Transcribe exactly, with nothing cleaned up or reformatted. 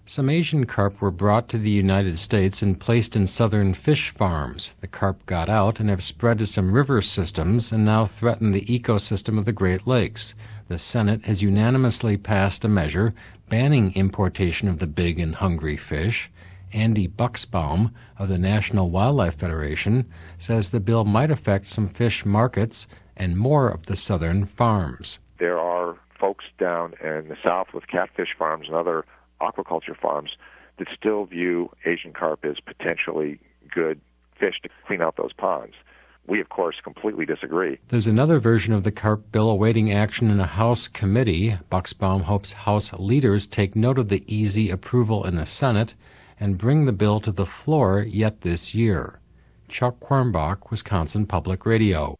Some Asian carp were brought to the United States and placed in southern fish farms. The carp got out and have spread to some river systems and now threaten the ecosystem of the Great Lakes. The Senate has unanimously passed a measure banning importation of the big and hungry fish. Andy Buxbaum of the National Wildlife Federation says the bill might affect some fish markets and more of the southern farms. There are folks down in the south with catfish farms and other aquaculture farms that still view Asian carp as potentially good fish to clean out those ponds. We, of course, completely disagree. There's another version of the carp bill awaiting action in a House committee. Buxbaum hopes House leaders take note of the easy approval in the Senate and bring the bill to the floor yet this year. Chuck Quirmbach, Wisconsin Public Radio.